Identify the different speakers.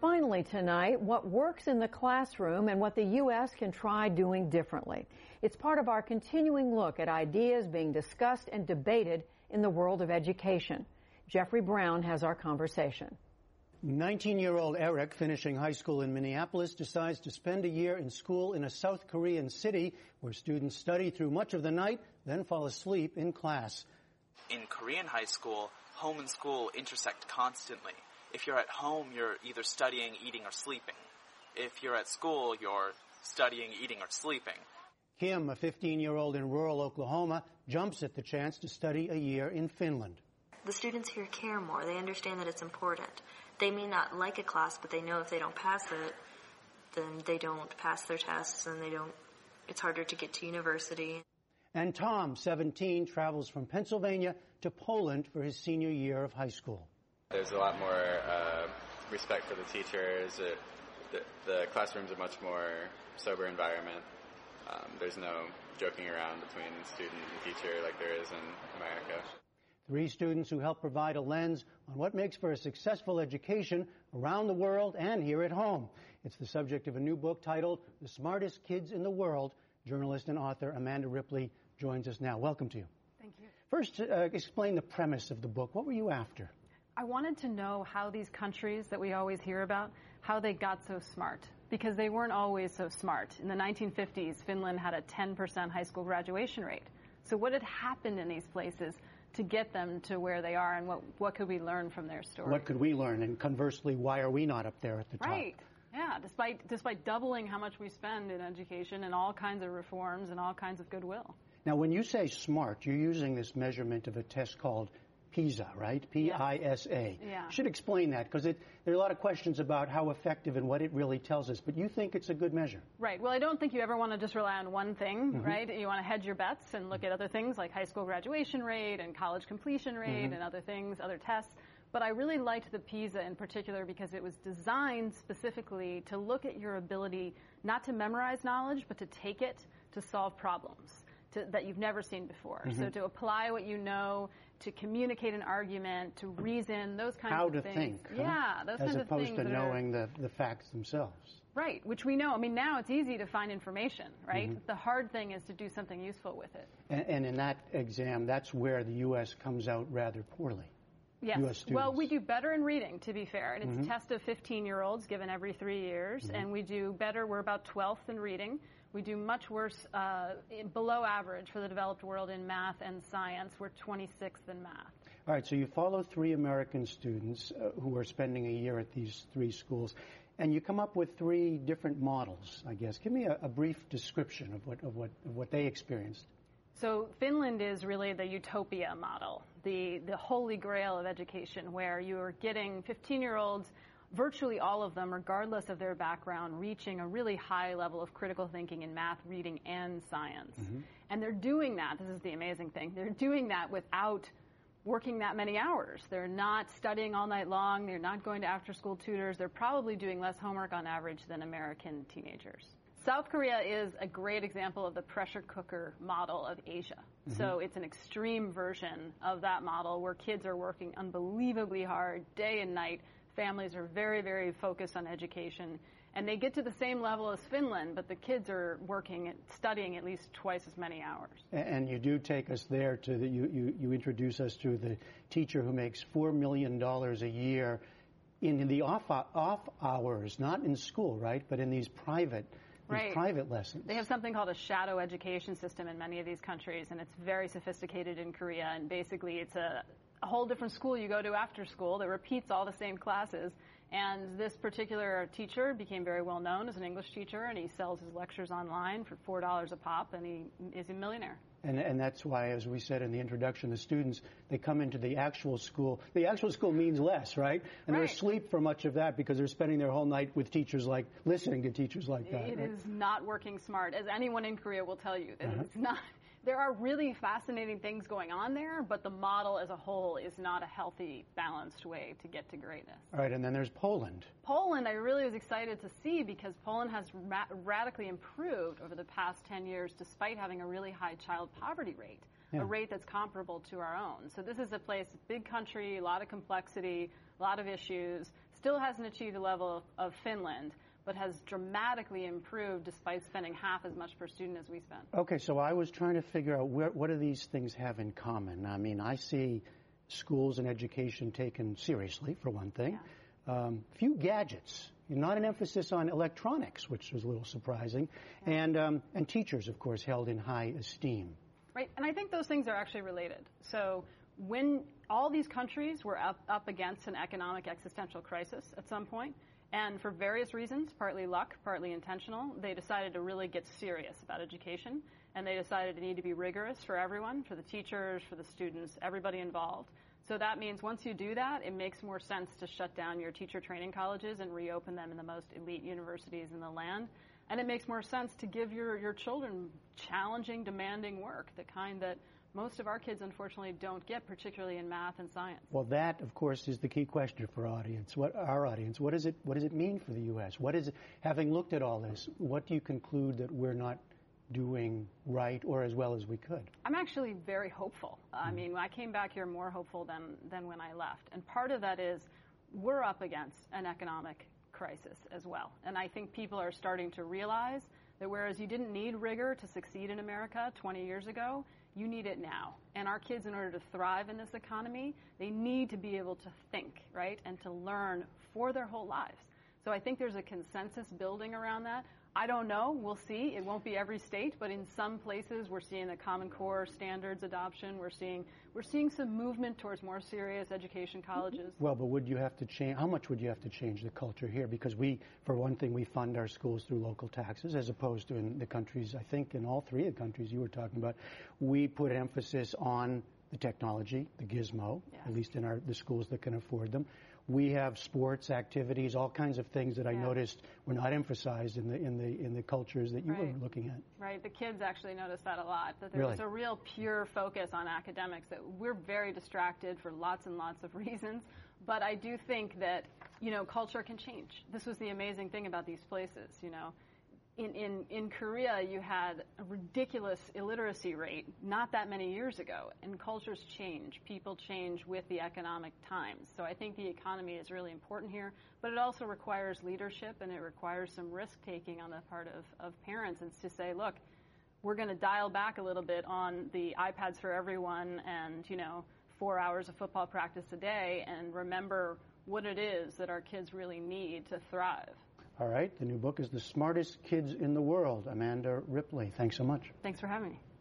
Speaker 1: Finally tonight, what works in the classroom and what the U.S. can try doing differently. It's part of our continuing look at ideas being discussed and debated in the world of education. Jeffrey Brown has our conversation.
Speaker 2: 19-year-old Eric, finishing high school in Minneapolis, decides to spend a year in school in a South Korean city where students study through much of the night, then fall asleep in class.
Speaker 3: In Korean high school, home and school intersect constantly. If you're at home, you're either studying, eating, or sleeping. If you're at school, you're studying, eating, or sleeping.
Speaker 2: Kim, a 15-year-old in rural Oklahoma, jumps at the chance to study a year in Finland.
Speaker 4: The students here care more. They understand that it's important. They may not like a class, but they know if they don't pass it, then they don't pass their tests and it's harder to get to university.
Speaker 2: And Tom, 17, travels from Pennsylvania to Poland for his senior year of high school.
Speaker 5: There's a lot more respect for the teachers. The classroom's a much more sober environment. There's no joking around between student and teacher like there is in America.
Speaker 2: 3 students who help provide a lens on what makes for a successful education around the world and here at home. It's the subject of a new book titled The Smartest Kids in the World. Journalist and author Amanda Ripley joins us now. Welcome to you.
Speaker 6: Thank you.
Speaker 2: First, explain the premise of the book. What were you after?
Speaker 6: I wanted to know how these countries that we always hear about, how they got so smart, because they weren't always so smart. In the 1950s, Finland had a 10% high school graduation rate. So what had happened in these places to get them to where they are, and what could we learn from their story?
Speaker 2: What could we learn? And conversely, why are we not up there at the top?
Speaker 6: Right. Yeah, despite doubling how much we spend in education and all kinds of reforms and all kinds of goodwill.
Speaker 2: Now, when you say smart, you're using this measurement of a test called PISA, right? P-I-S-A.
Speaker 6: Yeah.
Speaker 2: You should explain that, because there are a lot of questions about how effective and what it really tells us. But you think it's a good measure.
Speaker 6: Right. Well, I don't think you ever want to just rely on one thing, right? You want to hedge your bets and look at other things like high school graduation rate and college completion rate and other things, other tests. But I really liked the PISA in particular because it was designed specifically to look at your ability not to memorize knowledge, but to take it to solve problems that you've never seen before. So to apply what you know, to communicate an argument, to reason, those kinds of things.
Speaker 2: How to think. Huh?
Speaker 6: Yeah, those kinds of things.
Speaker 2: As opposed to knowing the facts themselves.
Speaker 6: Right, which we know. I mean, now it's easy to find information, right? The hard thing is to do something useful with it.
Speaker 2: And in that exam, that's where the U.S. comes out rather poorly.
Speaker 6: Yes. Well, we do better in reading, to be fair. And it's a test of 15-year-olds given every 3 years. And we do better. We're about 12th in reading. We do much worse, below average for the developed world in math and science. We're 26th in math.
Speaker 2: All right. So you follow 3 American students who are spending a year at these 3 schools. And you come up with 3 different models, I guess. Give me a brief description of what they experienced.
Speaker 6: So Finland is really the utopia model, the holy grail of education, where you are getting 15-year-olds, virtually all of them, regardless of their background, reaching a really high level of critical thinking in math, reading, and science. And they're doing that, this is the amazing thing, they're doing that without working that many hours. They're not studying all night long, they're not going to after-school tutors, they're probably doing less homework on average than American teenagers. South Korea is a great example of the pressure cooker model of Asia. So it's an extreme version of that model where kids are working unbelievably hard day and night. Families are very, very focused on education. And they get to the same level as Finland, but the kids are studying at least twice as many hours.
Speaker 2: And you do take us there you introduce us to the teacher who makes $4 million a year in the off hours, not in school, right, but in these private lessons.
Speaker 6: They have something called a shadow education system in many of these countries, and it's very sophisticated in Korea. And basically, it's a whole different school you go to after school that repeats all the same classes. And this particular teacher became very well known as an English teacher, and he sells his lectures online for $4 a pop, and he is a millionaire.
Speaker 2: And that's why, as we said in the introduction, the students, they come into the actual school. The actual school means less, right? And they're asleep for much of that because they're spending their whole night with teachers listening to teachers like that.
Speaker 6: It is not working smart, as anyone in Korea will tell you. It's not. There are really fascinating things going on there, but the model as a whole is not a healthy, balanced way to get to greatness.
Speaker 2: All right, and then there's Poland.
Speaker 6: Poland, I really was excited to see because Poland has radically improved over the past 10 years despite having a really high child poverty rate, a rate that's comparable to our own. So this is a place, big country, a lot of complexity, a lot of issues, Still hasn't achieved the level of Finland, but has dramatically improved despite spending half as much per student as we spend.
Speaker 2: Okay, so I was trying to figure out what do these things have in common? I mean, I see schools and education taken seriously, for one thing.
Speaker 6: Yeah.
Speaker 2: Few gadgets, not an emphasis on electronics, which was a little surprising, and teachers, of course, held in high esteem.
Speaker 6: Right, and I think those things are actually related. So when all these countries were up against an economic existential crisis at some point, and for various reasons, partly luck, partly intentional, they decided to really get serious about education, and they decided it needed to be rigorous for everyone, for the teachers, for the students, everybody involved. So that means once you do that, it makes more sense to shut down your teacher training colleges and reopen them in the most elite universities in the land. And it makes more sense to give your children challenging, demanding work, the kind that most of our kids, unfortunately, don't get, particularly in math and science.
Speaker 2: Well, that, of course, is the key question for our audience. What does it mean for the U.S.? What is it, having looked at all this, what do you conclude that we're not doing right or as well as we could?
Speaker 6: I'm actually very hopeful. I mean, I came back here more hopeful than when I left. And part of that is we're up against an economic crisis as well. And I think people are starting to realize that whereas you didn't need rigor to succeed in America 20 years ago, you need it now. And our kids, in order to thrive in this economy, they need to be able to think, right, and to learn for their whole lives. So I think there's a consensus building around that. I don't know. We'll see. It won't be every state, but in some places we're seeing the Common Core standards adoption. We're seeing some movement towards more serious education colleges.
Speaker 2: Well, but would you have to change? How much would you have to change the culture here? Because we, for one thing, we fund our schools through local taxes, as opposed to in the countries. I think in all three of the countries you were talking about, we put emphasis on the technology, the gizmo,
Speaker 6: yes.
Speaker 2: At least in the schools that can afford them. We have sports activities, all kinds of things that I noticed were not emphasized in the cultures that you were looking at.
Speaker 6: Right. The kids actually noticed that a lot, that there was a real pure focus on academics, that we're very distracted for lots and lots of reasons. But I do think that, culture can change. This was the amazing thing about these places, In Korea, you had a ridiculous illiteracy rate not that many years ago, and cultures change. People change with the economic times. So I think the economy is really important here, but it also requires leadership, and it requires some risk-taking on the part of parents, and to say, look, we're going to dial back a little bit on the iPads for everyone and, 4 hours of football practice a day, and remember what it is that our kids really need to thrive.
Speaker 2: All right. The new book is The Smartest Kids in the World. Amanda Ripley, thanks so much.
Speaker 6: Thanks for having me.